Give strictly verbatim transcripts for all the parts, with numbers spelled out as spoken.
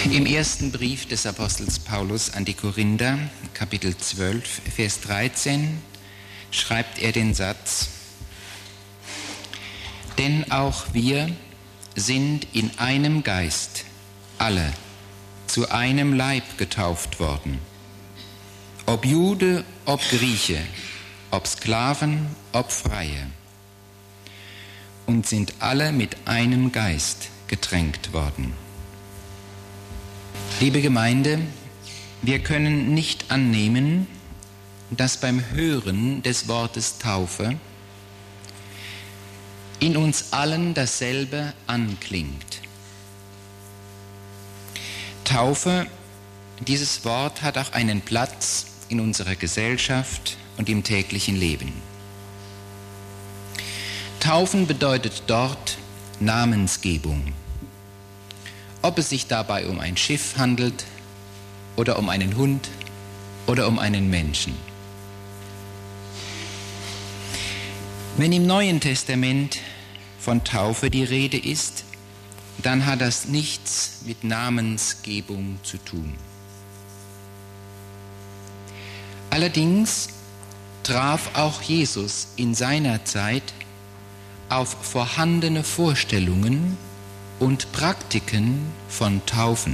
Im ersten Brief des Apostels Paulus an die Korinther, Kapitel zwölf, Vers dreizehn, schreibt er den Satz: Denn auch wir sind in einem Geist alle zu einem Leib getauft worden, ob Jude, ob Grieche, ob Sklaven, ob Freie, und sind alle mit einem Geist getränkt worden. Liebe Gemeinde, wir können nicht annehmen, dass beim Hören des Wortes Taufe in uns allen dasselbe anklingt. Taufe, dieses Wort hat auch einen Platz in unserer Gesellschaft und im täglichen Leben. Taufen bedeutet dort Namensgebung. Ob es sich dabei um ein Schiff handelt oder um einen Hund oder um einen Menschen. Wenn im Neuen Testament von Taufe die Rede ist, dann hat das nichts mit Namensgebung zu tun. Allerdings traf auch Jesus in seiner Zeit auf vorhandene Vorstellungen und Praktiken von Taufen.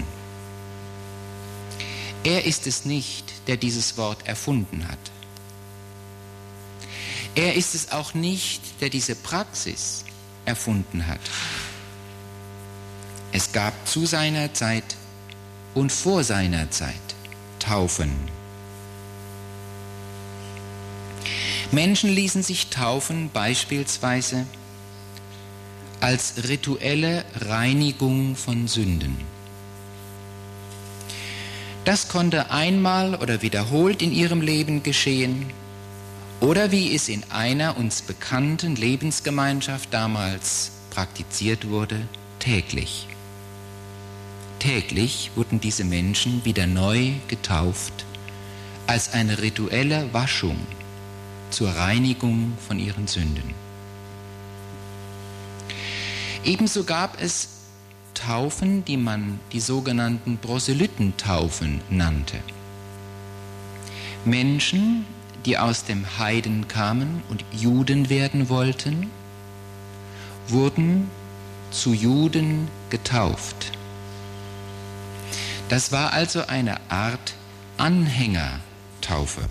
Er ist es nicht, der dieses Wort erfunden hat. Er ist es auch nicht, der diese Praxis erfunden hat. Es gab zu seiner Zeit und vor seiner Zeit Taufen. Menschen ließen sich taufen beispielsweise als rituelle Reinigung von Sünden. Das konnte einmal oder wiederholt in ihrem Leben geschehen oder, wie es in einer uns bekannten Lebensgemeinschaft damals praktiziert wurde, täglich. Täglich wurden diese Menschen wieder neu getauft als eine rituelle Waschung zur Reinigung von ihren Sünden. Ebenso gab es Taufen, die man die sogenannten Proselytentaufen nannte. Menschen, die aus dem Heiden kamen und Juden werden wollten, wurden zu Juden getauft. Das war also eine Art Anhängertaufe.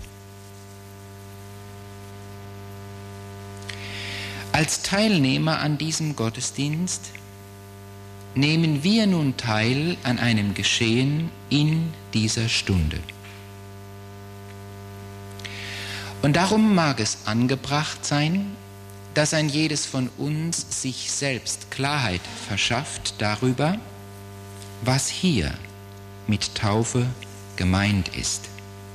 Als Teilnehmer an diesem Gottesdienst nehmen wir nun teil an einem Geschehen in dieser Stunde. Und darum mag es angebracht sein, dass ein jedes von uns sich selbst Klarheit verschafft darüber, was hier mit Taufe gemeint ist,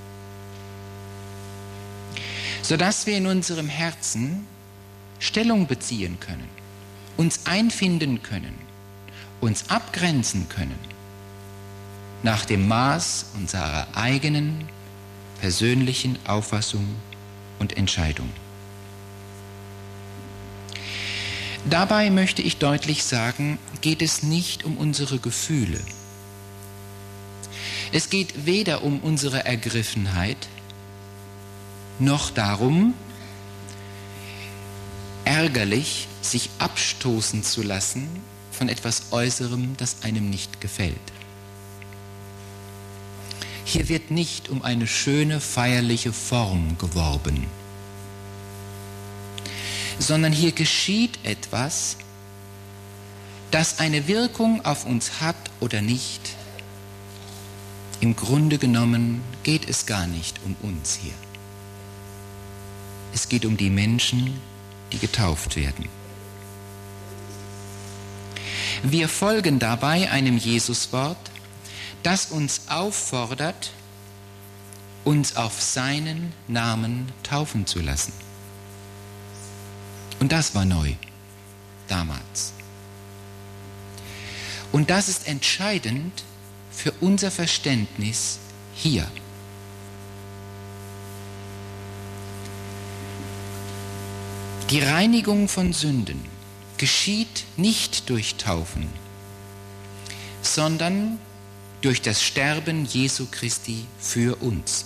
sodass wir in unserem Herzen Stellung beziehen können, uns einfinden können, uns abgrenzen können, nach dem Maß unserer eigenen persönlichen Auffassung und Entscheidung. Dabei möchte ich deutlich sagen, geht es nicht um unsere Gefühle. Es geht weder um unsere Ergriffenheit, noch darum, ärgerlich sich abstoßen zu lassen von etwas Äußerem, das einem nicht gefällt. Hier wird nicht um eine schöne feierliche Form geworben, sondern hier geschieht etwas, das eine Wirkung auf uns hat oder nicht. Im Grunde genommen geht es gar nicht um uns hier. Es geht um die Menschen, die getauft werden. Wir folgen dabei einem Jesuswort, das uns auffordert, uns auf seinen Namen taufen zu lassen. Und das war neu, damals. Und das ist entscheidend für unser Verständnis hier. Die Reinigung von Sünden geschieht nicht durch Taufen, sondern durch das Sterben Jesu Christi für uns.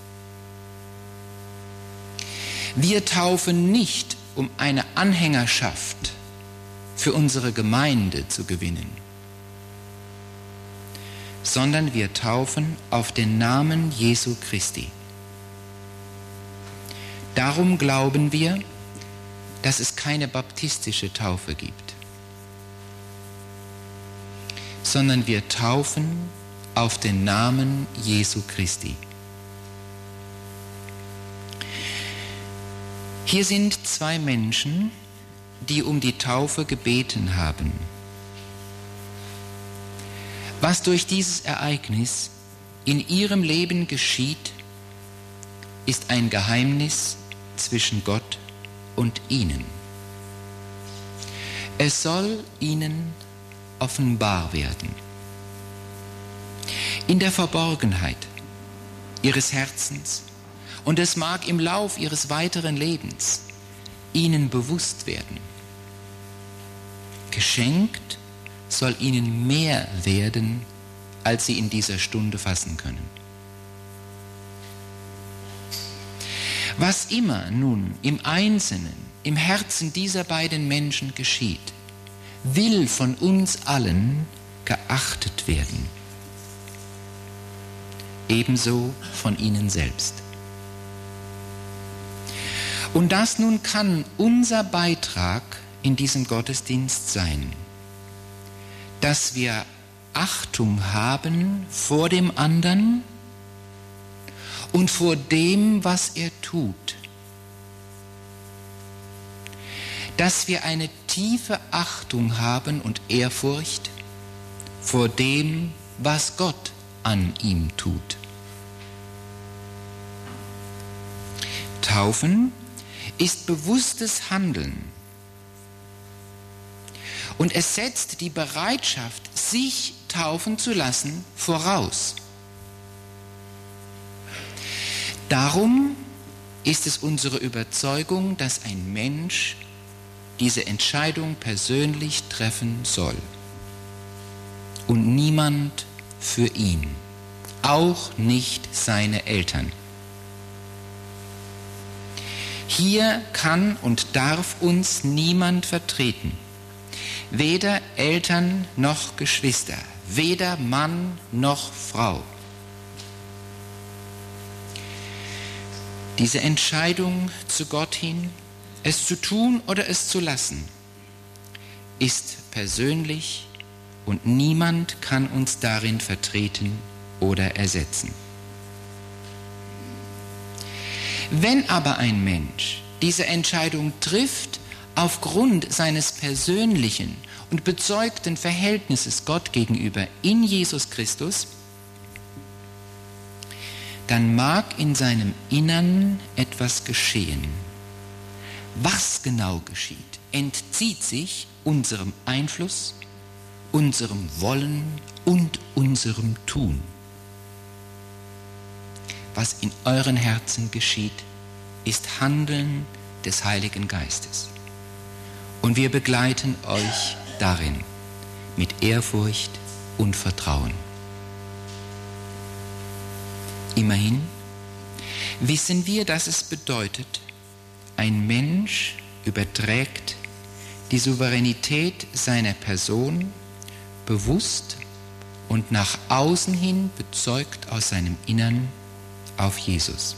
Wir taufen nicht, um eine Anhängerschaft für unsere Gemeinde zu gewinnen, sondern wir taufen auf den Namen Jesu Christi. Darum glauben wir, dass es keine baptistische Taufe gibt, sondern wir taufen auf den Namen Jesu Christi. Hier sind zwei Menschen, die um die Taufe gebeten haben. Was durch dieses Ereignis in ihrem Leben geschieht, ist ein Geheimnis zwischen Gott und ihnen. Es soll ihnen offenbar werden. In der Verborgenheit ihres Herzens, und es mag im Lauf ihres weiteren Lebens ihnen bewusst werden. Geschenkt soll ihnen mehr werden, als sie in dieser Stunde fassen können. Was immer nun im Einzelnen, im Herzen dieser beiden Menschen geschieht, will von uns allen geachtet werden. Ebenso von ihnen selbst. Und das nun kann unser Beitrag in diesem Gottesdienst sein, dass wir Achtung haben vor dem anderen und vor dem, was er tut. Dass wir eine tiefe Achtung haben und Ehrfurcht vor dem, was Gott an ihm tut. Taufen ist bewusstes Handeln. Und es setzt die Bereitschaft, sich taufen zu lassen, voraus. Darum ist es unsere Überzeugung, dass ein Mensch diese Entscheidung persönlich treffen soll. Und niemand für ihn, auch nicht seine Eltern. Hier kann und darf uns niemand vertreten. Weder Eltern noch Geschwister, weder Mann noch Frau. Diese Entscheidung zu Gott hin, es zu tun oder es zu lassen, ist persönlich und niemand kann uns darin vertreten oder ersetzen. Wenn aber ein Mensch diese Entscheidung trifft, aufgrund seines persönlichen und bezeugten Verhältnisses Gott gegenüber in Jesus Christus, dann mag in seinem Innern etwas geschehen. Was genau geschieht, entzieht sich unserem Einfluss, unserem Wollen und unserem Tun. Was in euren Herzen geschieht, ist Handeln des Heiligen Geistes. Und wir begleiten euch darin mit Ehrfurcht und Vertrauen. Immerhin wissen wir, dass es bedeutet, ein Mensch überträgt die Souveränität seiner Person bewusst und nach außen hin bezeugt aus seinem Innern auf Jesus.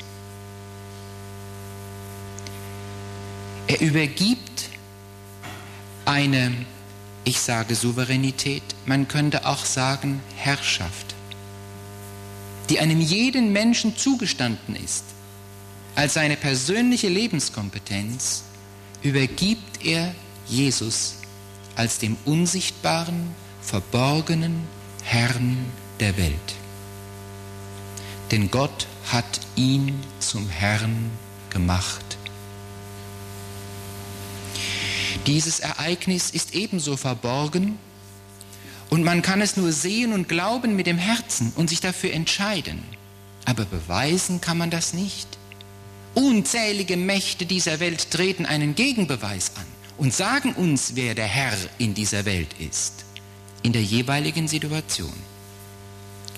Er übergibt eine, ich sage Souveränität, man könnte auch sagen Herrschaft, die einem jeden Menschen zugestanden ist. Als seine persönliche Lebenskompetenz übergibt er Jesus als dem unsichtbaren, verborgenen Herrn der Welt. Denn Gott hat ihn zum Herrn gemacht. Dieses Ereignis ist ebenso verborgen und man kann es nur sehen und glauben mit dem Herzen und sich dafür entscheiden. Aber beweisen kann man das nicht. Unzählige Mächte dieser Welt treten einen Gegenbeweis an und sagen uns, wer der Herr in dieser Welt ist, in der jeweiligen Situation.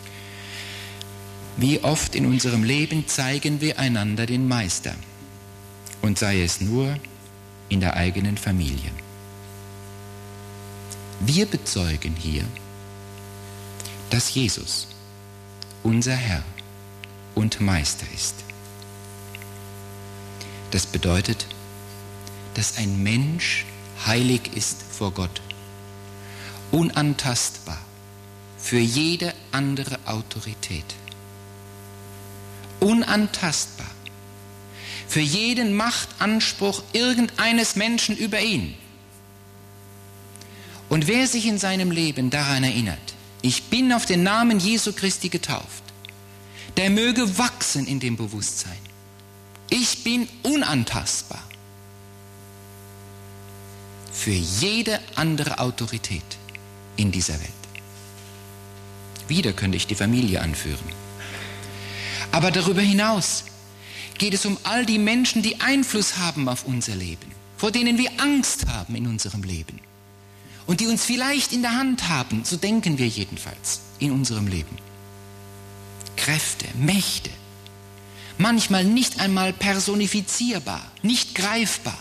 Wie oft in unserem Leben zeigen wir einander den Meister, und sei es nur in der eigenen Familie. Wir bezeugen hier, dass Jesus unser Herr und Meister ist. Das bedeutet, dass ein Mensch heilig ist vor Gott, unantastbar für jede andere Autorität, unantastbar für jeden Machtanspruch irgendeines Menschen über ihn. Und wer sich in seinem Leben daran erinnert, ich bin auf den Namen Jesu Christi getauft, der möge wachsen in dem Bewusstsein. Ich bin unantastbar für jede andere Autorität in dieser Welt. Wieder könnte ich die Familie anführen. Aber darüber hinaus geht es um all die Menschen, die Einfluss haben auf unser Leben, vor denen wir Angst haben in unserem Leben und die uns vielleicht in der Hand haben, so denken wir jedenfalls in unserem Leben. Kräfte, Mächte, manchmal nicht einmal personifizierbar, nicht greifbar.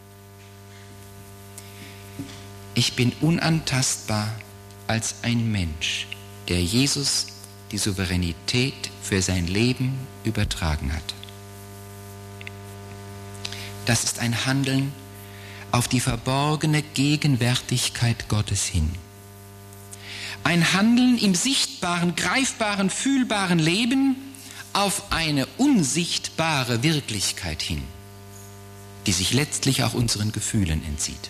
Ich bin unantastbar als ein Mensch, der Jesus die Souveränität für sein Leben übertragen hat. Das ist ein Handeln auf die verborgene Gegenwärtigkeit Gottes hin. Ein Handeln im sichtbaren, greifbaren, fühlbaren Leben auf eine unsichtbare Wirklichkeit hin, die sich letztlich auch unseren Gefühlen entzieht.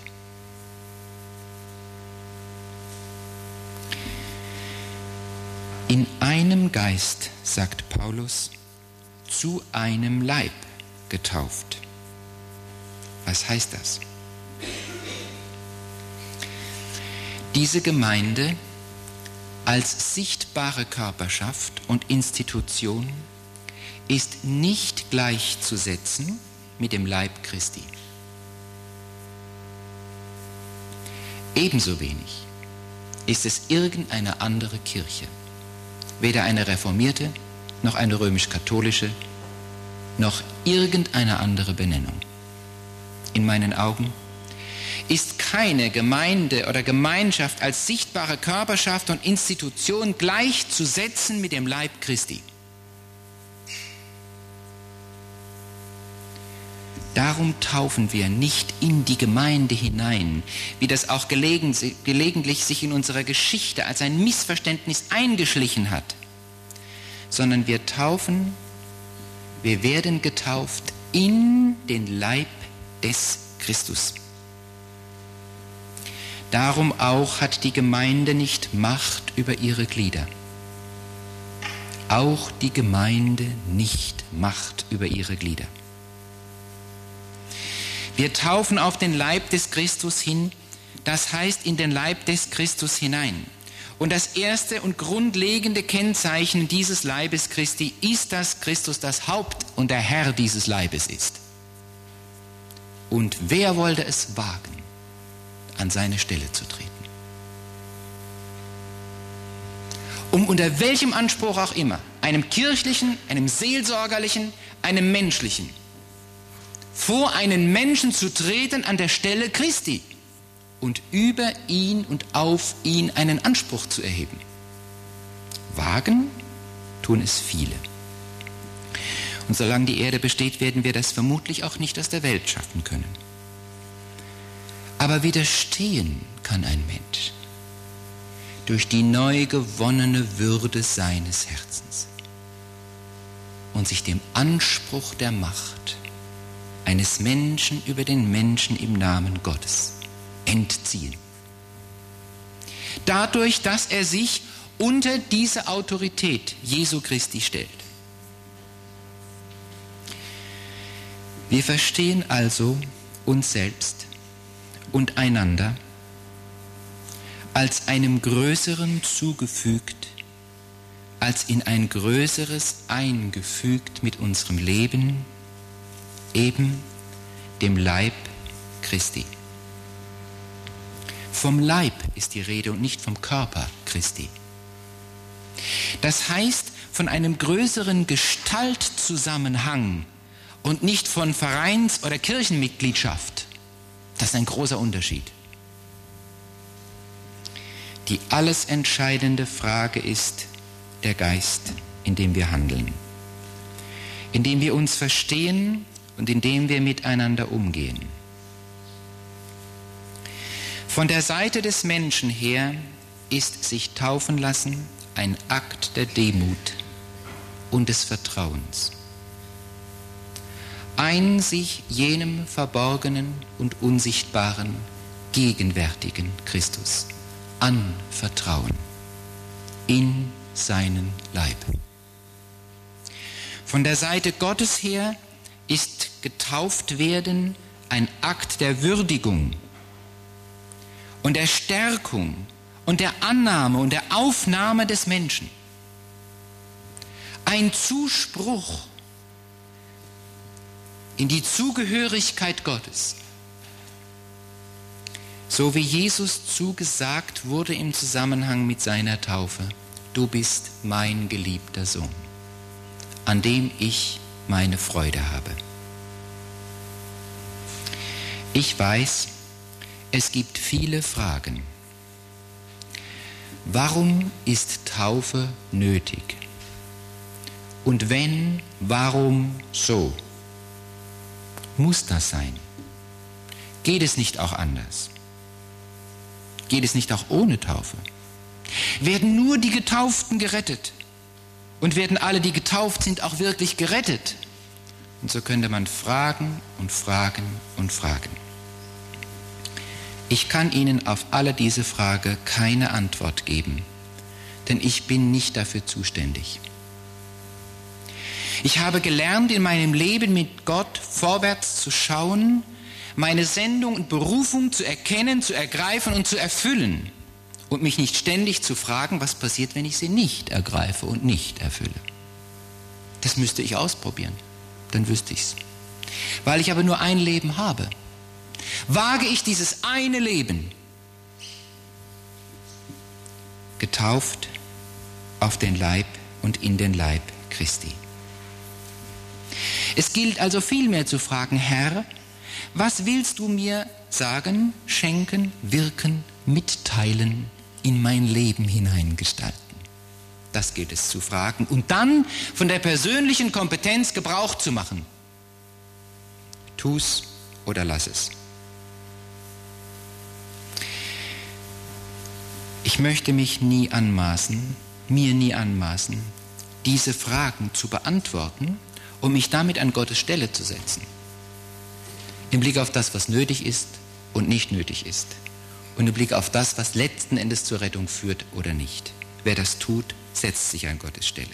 In einem Geist, sagt Paulus, zu einem Leib getauft. Was heißt das? Diese Gemeinde als sichtbare Körperschaft und Institution ist nicht gleichzusetzen mit dem Leib Christi. Ebenso wenig ist es irgendeine andere Kirche, weder eine reformierte, noch eine römisch-katholische, noch irgendeine andere Benennung. In meinen Augen ist keine Gemeinde oder Gemeinschaft als sichtbare Körperschaft und Institution gleichzusetzen mit dem Leib Christi. Darum taufen wir nicht in die Gemeinde hinein, wie das auch gelegen, gelegentlich sich in unserer Geschichte als ein Missverständnis eingeschlichen hat, sondern wir taufen, wir werden getauft in den Leib des Christus. Darum auch hat die Gemeinde nicht Macht über ihre Glieder. Auch die Gemeinde nicht Macht über ihre Glieder. Wir taufen auf den Leib des Christus hin, das heißt in den Leib des Christus hinein. Und das erste und grundlegende Kennzeichen dieses Leibes Christi ist, dass Christus das Haupt und der Herr dieses Leibes ist. Und wer wollte es wagen, an seine Stelle zu treten? Um unter welchem Anspruch auch immer, einem kirchlichen, einem seelsorgerlichen, einem menschlichen, vor einen Menschen zu treten an der Stelle Christi und über ihn und auf ihn einen Anspruch zu erheben. Wagen tun es viele. Und solange die Erde besteht, werden wir das vermutlich auch nicht aus der Welt schaffen können. Aber widerstehen kann ein Mensch durch die neu gewonnene Würde seines Herzens und sich dem Anspruch der Macht eines Menschen über den Menschen im Namen Gottes entziehen. Dadurch, dass er sich unter diese Autorität Jesu Christi stellt. Wir verstehen also uns selbst und einander als einem Größeren zugefügt, als in ein Größeres eingefügt mit unserem Leben, eben dem Leib Christi. Vom Leib ist die Rede und nicht vom Körper Christi. Das heißt, von einem größeren Gestaltzusammenhang und nicht von Vereins- oder Kirchenmitgliedschaft. Das ist ein großer Unterschied. Die alles entscheidende Frage ist der Geist, in dem wir handeln, in dem wir uns verstehen und in dem wir miteinander umgehen. Von der Seite des Menschen her ist sich taufen lassen ein Akt der Demut und des Vertrauens. Ein sich jenem verborgenen und unsichtbaren, gegenwärtigen Christus anvertrauen in seinen Leib. Von der Seite Gottes her ist getauft werden ein Akt der Würdigung und der Stärkung und der Annahme und der Aufnahme des Menschen. Ein Zuspruch in die Zugehörigkeit Gottes. So wie Jesus zugesagt wurde im Zusammenhang mit seiner Taufe: Du bist mein geliebter Sohn, an dem ich meine Freude habe. Ich weiß, es gibt viele Fragen. Warum ist Taufe nötig? Und wenn, warum so? Muss das sein? Geht es nicht auch anders? Geht es nicht auch ohne Taufe? Werden nur die Getauften gerettet? Und werden alle, die getauft sind, auch wirklich gerettet? Und so könnte man fragen und fragen und fragen. Ich kann Ihnen auf alle diese Fragen keine Antwort geben, denn ich bin nicht dafür zuständig. Ich habe gelernt, in meinem Leben mit Gott vorwärts zu schauen, meine Sendung und Berufung zu erkennen, zu ergreifen und zu erfüllen und mich nicht ständig zu fragen, was passiert, wenn ich sie nicht ergreife und nicht erfülle. Das müsste ich ausprobieren, dann wüsste ich es. Weil ich aber nur ein Leben habe, wage ich dieses eine Leben, getauft auf den Leib und in den Leib Christi. Es gilt also vielmehr zu fragen: Herr, was willst du mir sagen, schenken, wirken, mitteilen, in mein Leben hineingestalten? Das gilt es zu fragen und dann von der persönlichen Kompetenz Gebrauch zu machen. Tu's oder lass es. Ich möchte mich nie anmaßen, mir nie anmaßen, diese Fragen zu beantworten, um mich damit an Gottes Stelle zu setzen. Im Blick auf das, was nötig ist und nicht nötig ist. Und im Blick auf das, was letzten Endes zur Rettung führt oder nicht. Wer das tut, setzt sich an Gottes Stelle.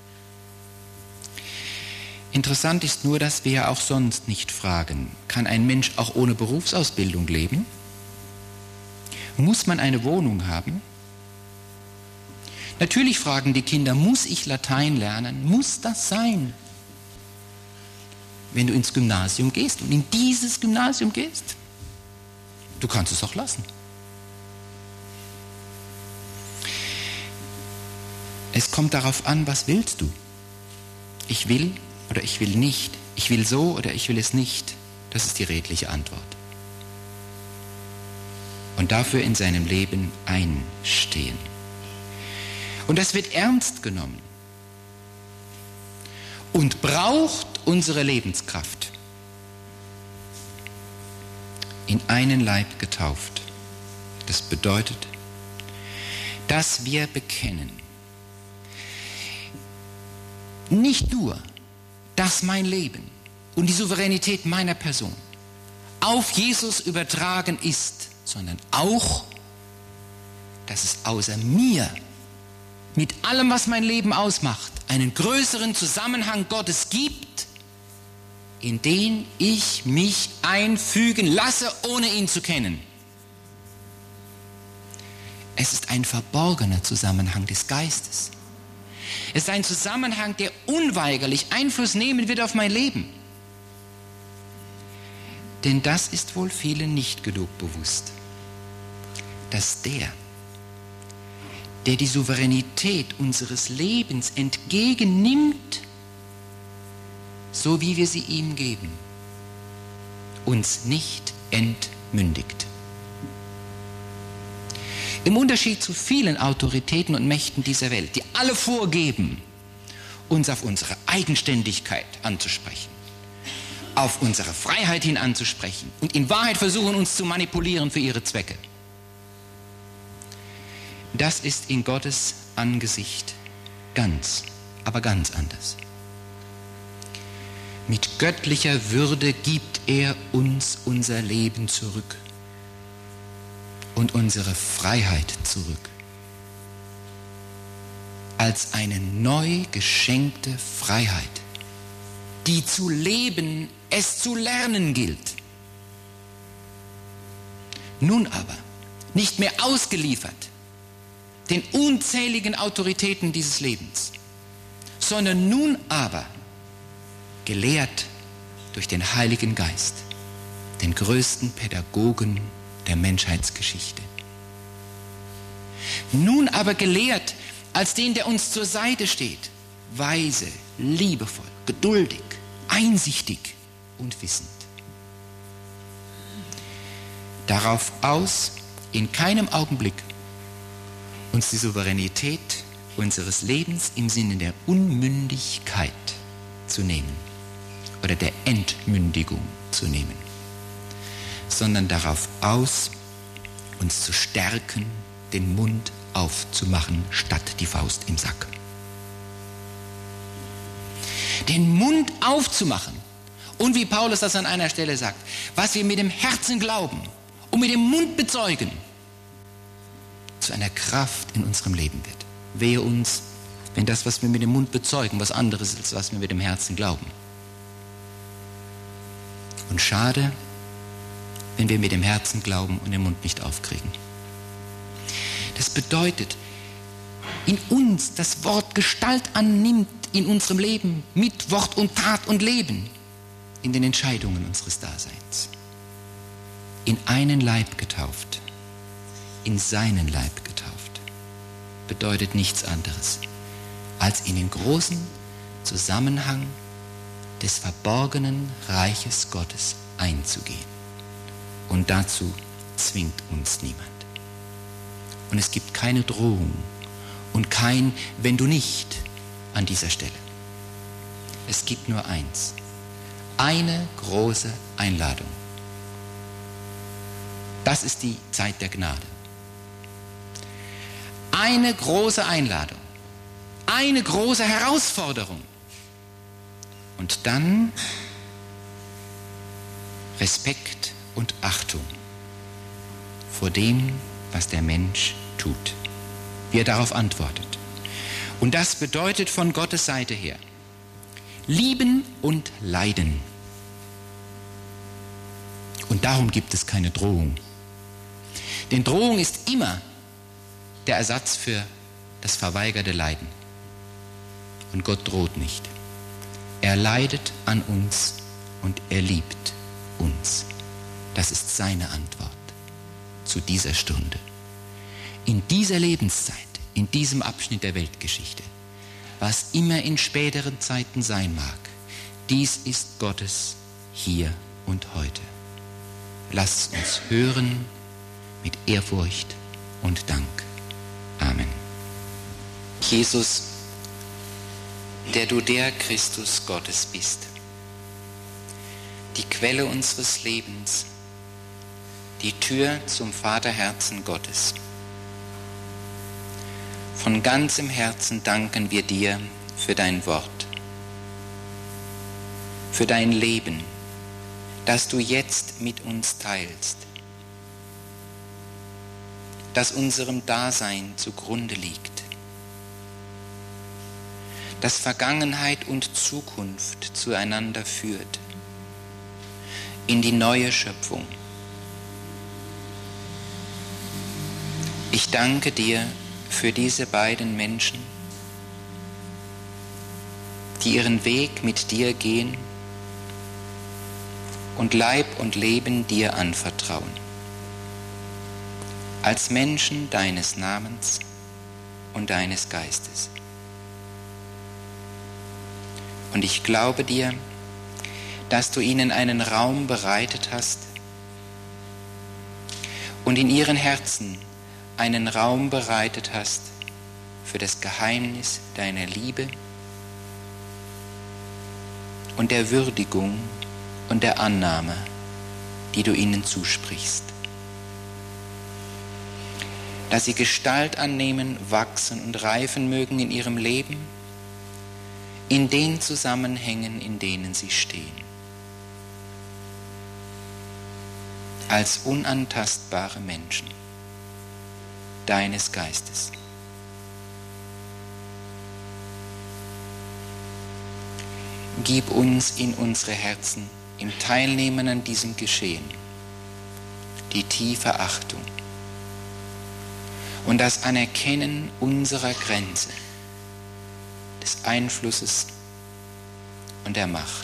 Interessant ist nur, dass wir ja auch sonst nicht fragen: Kann ein Mensch auch ohne Berufsausbildung leben? Muss man eine Wohnung haben? Natürlich fragen die Kinder: Muss ich Latein lernen? Muss das sein? Wenn du ins Gymnasium gehst und in dieses Gymnasium gehst, du kannst es auch lassen. Es kommt darauf an, was willst du? Ich will oder ich will nicht. Ich will so oder ich will es nicht. Das ist die redliche Antwort. Und dafür in seinem Leben einstehen. Und das wird ernst genommen und braucht unsere Lebenskraft. In einen Leib getauft. Das bedeutet, dass wir bekennen, nicht nur, dass mein Leben und die Souveränität meiner Person auf Jesus übertragen ist, sondern auch, dass es außer mir, mit allem, was mein Leben ausmacht, einen größeren Zusammenhang Gottes gibt, in den ich mich einfügen lasse, ohne ihn zu kennen. Es ist ein verborgener Zusammenhang des Geistes. Es ist ein Zusammenhang, der unweigerlich Einfluss nehmen wird auf mein Leben. Denn das ist wohl vielen nicht genug bewusst, dass der, der die Souveränität unseres Lebens entgegennimmt, so wie wir sie ihm geben, uns nicht entmündigt. Im Unterschied zu vielen Autoritäten und Mächten dieser Welt, die alle vorgeben, uns auf unsere Eigenständigkeit anzusprechen, auf unsere Freiheit hin anzusprechen und in Wahrheit versuchen, uns zu manipulieren für ihre Zwecke. Das ist in Gottes Angesicht ganz, aber ganz anders. Mit göttlicher Würde gibt er uns unser Leben zurück und unsere Freiheit zurück. Als eine neu geschenkte Freiheit, die zu leben, es zu lernen gilt. Nun aber, nicht mehr ausgeliefert den unzähligen Autoritäten dieses Lebens, sondern nun aber gelehrt durch den Heiligen Geist, den größten Pädagogen der Menschheitsgeschichte. Nun aber gelehrt als den, der uns zur Seite steht, weise, liebevoll, geduldig, einsichtig und wissend. Darauf aus, in keinem Augenblick uns die Souveränität unseres Lebens im Sinne der Unmündigkeit zu nehmen oder der Entmündigung zu nehmen, sondern darauf aus, uns zu stärken, den Mund aufzumachen, statt die Faust im Sack. Den Mund aufzumachen und, wie Paulus das an einer Stelle sagt, was wir mit dem Herzen glauben und mit dem Mund bezeugen, zu einer Kraft in unserem Leben wird. Wehe uns, wenn das, was wir mit dem Mund bezeugen, was anderes ist, als was wir mit dem Herzen glauben. Und schade, wenn wir mit dem Herzen glauben und den Mund nicht aufkriegen. Das bedeutet, in uns das Wort Gestalt annimmt in unserem Leben mit Wort und Tat und Leben in den Entscheidungen unseres Daseins. In einen Leib getauft, in seinen Leib getauft, bedeutet nichts anderes, als in den großen Zusammenhang des verborgenen Reiches Gottes einzugehen. Und dazu zwingt uns niemand. Und es gibt keine Drohung und kein "wenn du nicht" an dieser Stelle. Es gibt nur eins, eine große Einladung. Das ist die Zeit der Gnade. Eine große Einladung, eine große Herausforderung. Und dann Respekt und Achtung vor dem, was der Mensch tut, wie er darauf antwortet. Und das bedeutet von Gottes Seite her lieben und leiden. Und darum gibt es keine Drohung. Denn Drohung ist immer der Ersatz für das verweigerte Leiden. Und Gott droht nicht. Er leidet an uns und er liebt uns. Das ist seine Antwort zu dieser Stunde. In dieser Lebenszeit, in diesem Abschnitt der Weltgeschichte, was immer in späteren Zeiten sein mag, dies ist Gottes hier und heute. Lasst uns hören mit Ehrfurcht und Dank. Amen. Jesus, der du der Christus Gottes bist, die Quelle unseres Lebens, die Tür zum Vaterherzen Gottes. Von ganzem Herzen danken wir dir für dein Wort, für dein Leben, das du jetzt mit uns teilst, das unserem Dasein zugrunde liegt, das Vergangenheit und Zukunft zueinander führt, in die neue Schöpfung. Ich danke dir für diese beiden Menschen, die ihren Weg mit dir gehen und Leib und Leben dir anvertrauen. Als Menschen deines Namens und deines Geistes. Und ich glaube dir, dass du ihnen einen Raum bereitet hast und in ihren Herzen einen Raum bereitet hast für das Geheimnis deiner Liebe und der Würdigung und der Annahme, die du ihnen zusprichst. Dass sie Gestalt annehmen, wachsen und reifen mögen in ihrem Leben, in den Zusammenhängen, in denen sie stehen. Als unantastbare Menschen deines Geistes. Gib uns in unsere Herzen im Teilnehmen an diesem Geschehen die tiefe Achtung und das Anerkennen unserer Grenze, des Einflusses und der Macht.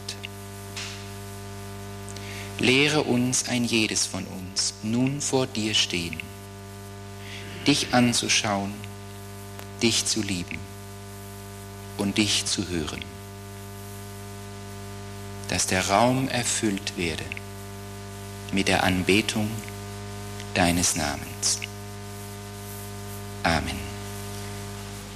Lehre uns ein jedes von uns, nun vor dir stehen, dich anzuschauen, dich zu lieben und dich zu hören, dass der Raum erfüllt werde mit der Anbetung deines Namens. Amen.